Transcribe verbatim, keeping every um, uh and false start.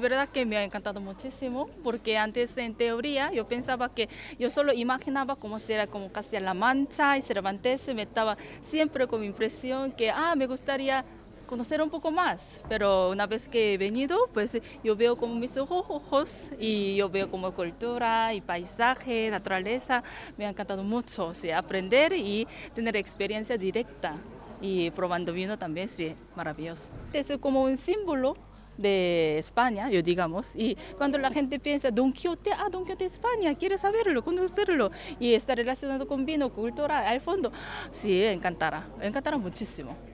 verdad que me ha encantado muchísimo, porque antes en teoría yo pensaba que yo solo imaginaba cómo será como Castilla-La Mancha y Cervantes, me estaba siempre con mi impresión que, ah, me gustaría conocer un poco más, pero una vez que he venido, pues yo veo como mis ojos y yo veo como cultura y paisaje, naturaleza, me ha encantado mucho, o sea, aprender y tener experiencia directa y probando vino también, sí, maravilloso. Es como un símbolo de España, yo digamos, y cuando la gente piensa Don Quijote, ah, Don Quijote de España, quiere saberlo, conocerlo, y está relacionado con vino, cultura, al fondo, sí, encantará, encantará muchísimo.